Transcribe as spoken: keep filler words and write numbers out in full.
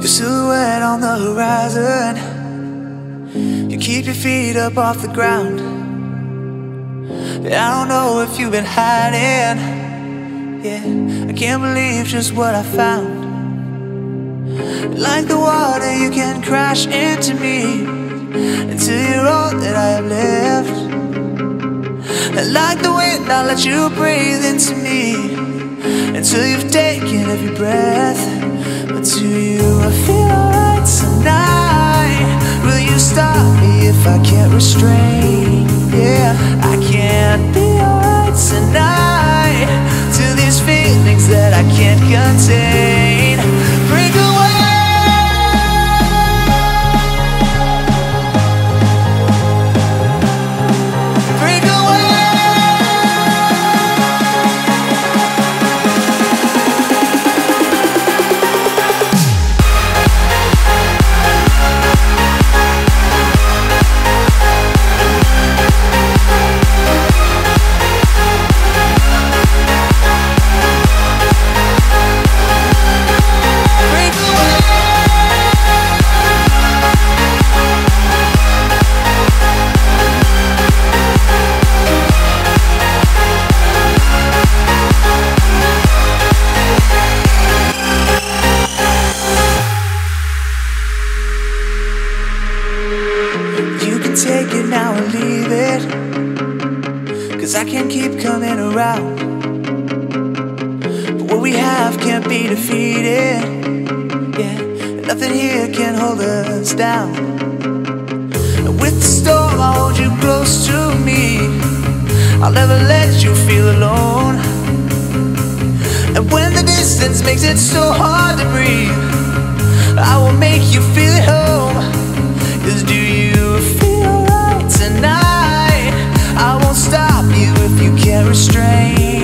Your silhouette on the horizon. You keep your feet up off the ground. And I don't know if you've been hiding. Yeah, I can't believe just what I found. Like the water, you can crash into me until you're all that I have left. And like the wind, I'll let you breathe into me until you've taken every breath. But do you feel alright tonight? Will you stop me if I can't restrain? Yeah, I can't be alright tonight till these feelings that I can't contain break away. Take it now or leave it, 'cause I can't keep coming around. But what we have can't be defeated. Yeah, nothing here can hold us down. And with the storm, I'll hold you close to me. I'll never let you feel alone. And when the distance makes it so hard to breathe, I will make you feel at home. 'Cause do you feel tonight? I won't stop you if you can't restrain.